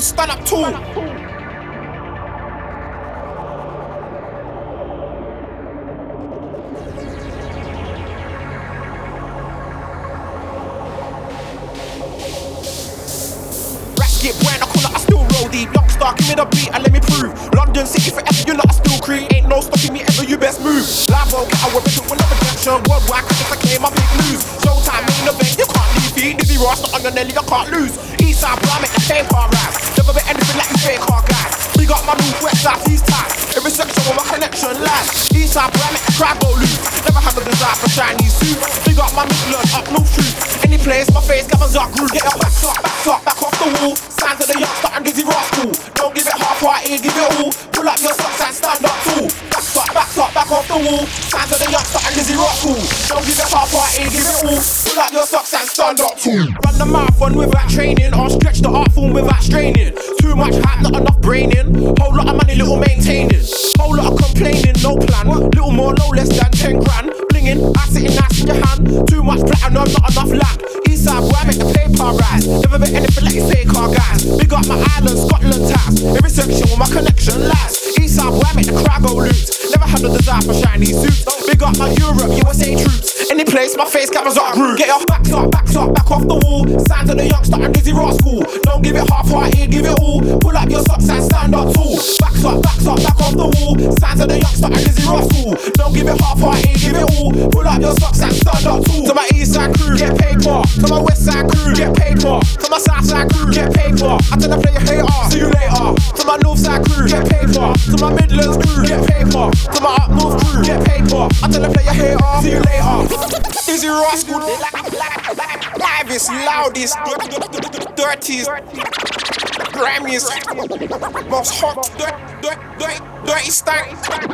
stand up tall. Get brand, I call it, I still roll deep. Youngstar, give me the beat and let me prove. London City forever, you know I still creep. Ain't no stopping me ever, you best move. Live on, get away with it, we'll never action. Worldwide, cause if I claim, I big lose. Showtime, main event, you can't leave feet. Dizzy Ross, not on your Nelly, I can't lose. Eastside, bro, I make the paper rise. Never been anything like you fake car guys. Big up my move, west side, east time. Every section where my connection lies. Eastside, bro, I make the crowd go loose. Never had a desire for Chinese suits. Big up my Midland, up North Street. Any place, my face, governs up, groove. Get your back off the wall. Signs of the youngster and Dizzy Ross cool. Don't give it half-hearted, give it all. Pull up your socks and stand up tall. Back off the wall. Signs of the youngster and Dizzy Ross cool. Don't give it half-hearted, give it all. Pull up your socks and stand up tall. Run the marathon without training, or stretch the art form without straining. Too much hype, not enough braining. Whole lot of money, little maintaining. Whole lot of complaining, no plan. Little more, no less than 10 grand. Blinging, I sitting nice in your hand. Too much platinum, not enough land. Eastside, boy, I make the paper rise. Never been anything like you say, car guys. Big up my island, Scotland ties. Every section where my connection lies. Eastside, boy, I make the crowd go loose. Never had a desire for shiny suits. Big up my Europe, USA troops. Any place, my face cameras up groove. Get your back off the wall. Signs of the youngster and Dizzy Ross cool. Don't give it half-hearted, give it all. Pull up your socks and stand up tall. Back off the wall. Signs of the youngster and Dizzy Ross cool. Don't give it half-hearted, give it all. Pull up your socks and stand up tall. To my east side crew, get paid for. To my west side crew, get paid for. To my south side crew, get paid for. I tell the player, hater, see you later. To my north side crew, get paid for. To my Midlands crew, get paid for. To my up north crew, get paid for. I tell the player, hater, see you later. Dizzy Ross good, livest, loudest, dirtiest, grimiest, most hot, dirty stank.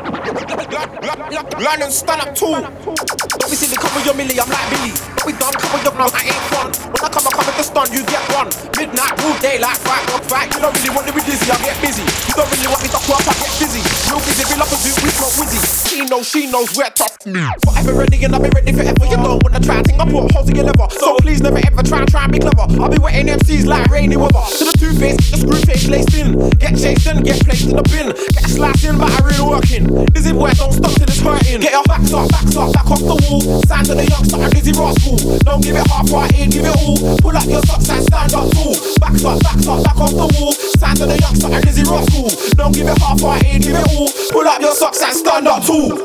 London stand up tall. Don't be silly, come with your milli, I'm like Billy. We done, come with your now, I ain't fun. When I come with the stun, you get one. Midnight, all day, like fight. You don't really want to be dizzy, I get busy. You don't really want me to crop, I get busy. Real busy, real up a zoo, we smoke wizzy. She knows we're tough. Forever ready and I'll be ready forever. You don't wanna try, think I put holes in your liver. So please never ever try and be clever. I'll be wetting MCs like rainy weather. To the two-face, the screw face laced in. Get chased and get placed in the bin. Get sliced in, but I really working. Dizzy boy, don't stop till it's hurting. Get your back off the wall. Signs of the youngster and Dizzy Ross cool. Don't give it half-hearted, give it all. Pull up your socks and stand up tall. Back off the wall. Signs of the youngster and Dizzy Ross cool. Don't give it half-hearted, give it all. Pull up your socks and stand up tall.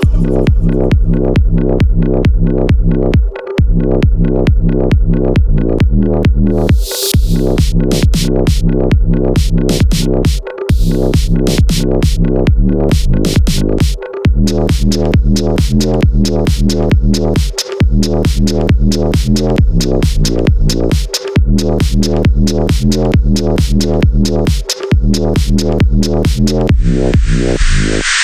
Yeah.